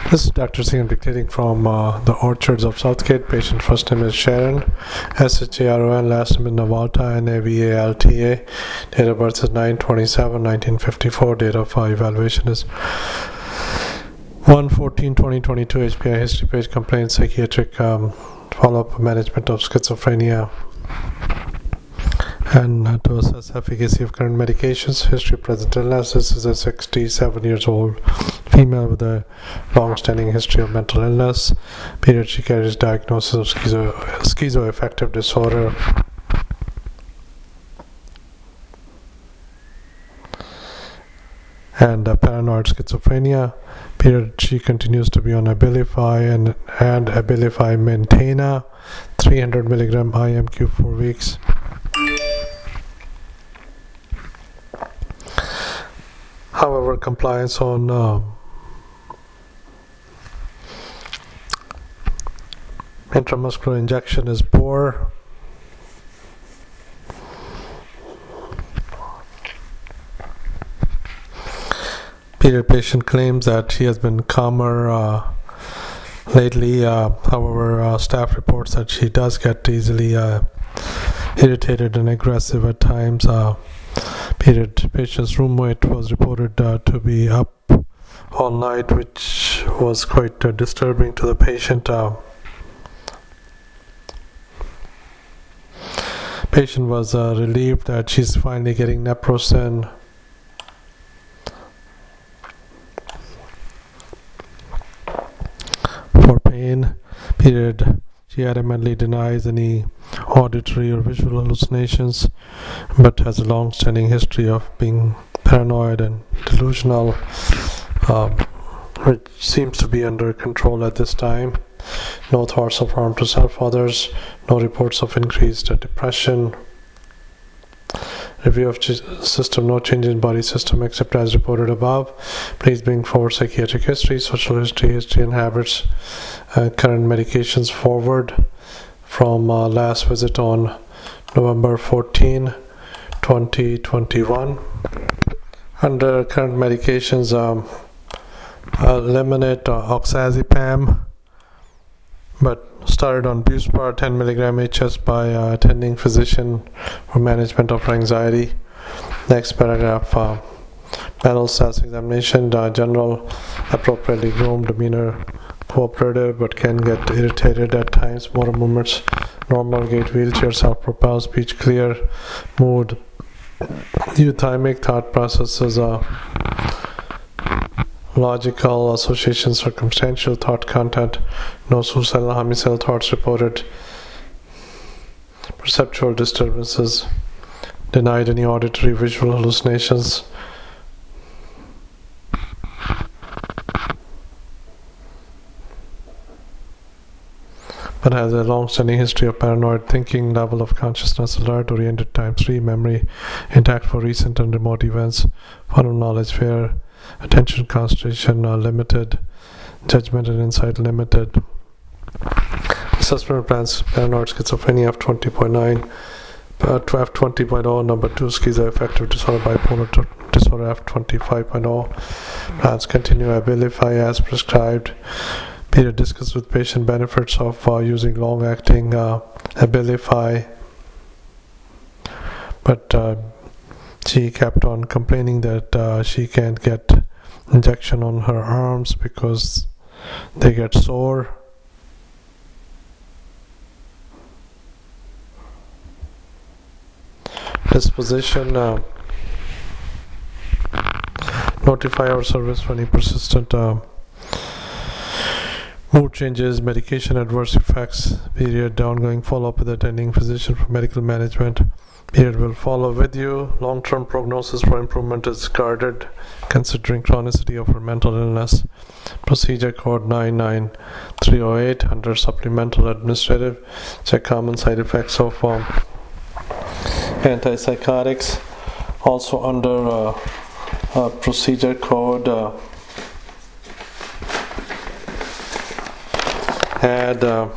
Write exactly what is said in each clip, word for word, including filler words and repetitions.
This is Doctor Singh dictating from uh, the Orchards of Southgate. Patient first name is Sharon, S H A R O N, last name is Navalta, N A V A L T A. Date of birth is nine twenty-seven nineteen fifty-four. Date of uh, evaluation is one fourteen twenty twenty-two. H P I history page, complaint, psychiatric um, follow-up, management of schizophrenia, and uh, to assess efficacy of current medications. History, present illness. This is a sixty-seven years old female with a long-standing history of mental illness. Period, she carries diagnosis of schizo schizoaffective disorder. And uh, paranoid schizophrenia. Period, she continues to be on Abilify and, and Abilify Maintainer, three hundred milligram I M Q, four weeks. However, compliance on uh, intramuscular injection is poor. Period, patient claims that he has been calmer uh, lately. Uh, however, uh, staff reports that she does get easily uh, irritated and aggressive at times. Uh, period, patient's roommate was reported uh, to be up all night, which was quite uh, disturbing to the patient. Uh, patient was uh, relieved that she's finally getting naproxen. For pain. Period, she adamantly denies any auditory or visual hallucinations, but has a long-standing history of being paranoid and delusional, um, which seems to be under control at this time. No thoughts of harm to self or others. No reports of increased depression. Review of system, no change in body system except as reported above. Please bring forward psychiatric history, social history, history and habits, uh, current medications forward from uh, last visit on November fourteenth twenty twenty-one. Under current medications, um, uh, eliminate uh, oxazepam, but started on Buspar ten milligram H S by uh, attending physician for management of anxiety. Next paragraph, uh, mental status examination, uh, general, appropriately groomed, demeanor, cooperative but can get irritated at times, motor movements, normal gait, wheelchair, self-propelled, speech clear, mood, euthymic, thought processes, uh, logical association, circumstantial thought content, no suicidal, homicidal thoughts reported, perceptual disturbances, denied any auditory visual hallucinations, but has a long-standing history of paranoid thinking, level of consciousness alert, oriented times three, memory intact for recent and remote events, fun of knowledge fair, attention concentration uh, limited, judgment and insight limited. Assessment plans, paranoid schizophrenia F twenty point nine, uh, F twenty point zero, number two, schizoaffective disorder, bipolar t- disorder F twenty-five point zero. Plans continue Abilify as prescribed. Period, discuss with patient benefits of uh, using long-acting uh, Abilify, but uh, she kept on complaining that uh, she can't get injection on her arms because they get sore. Disposition, uh, notify our service for any persistent uh, mood changes, medication adverse effects. Period, ongoing follow-up with attending physician for medical management. Period, will follow with you. Long-term prognosis for improvement is guarded considering chronicity of her mental illness. Procedure code nine nine three zero eight under supplemental administrative. Check common side effects of um, antipsychotics. Also under uh, uh, procedure code uh, had uh,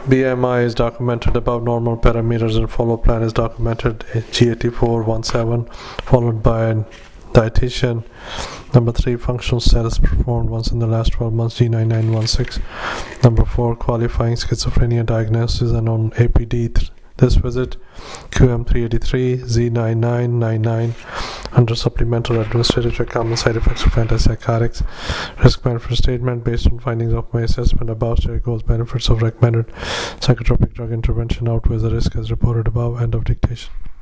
B M I is documented above normal parameters and follow plan is documented G eighty-four seventeen, followed by dietitian. Number three, functional status performed once in the last twelve months, G nine nine one six. Number four, qualifying schizophrenia diagnosis and on A P D. This visit, Q M three eighty-three, Z nine nine nine nine. Under supplemental administrative check, common side effects of antipsychotics. Risk benefit statement based on findings of my assessment above stated goals benefits of recommended psychotropic drug intervention outweighs the risk as reported above. End of dictation.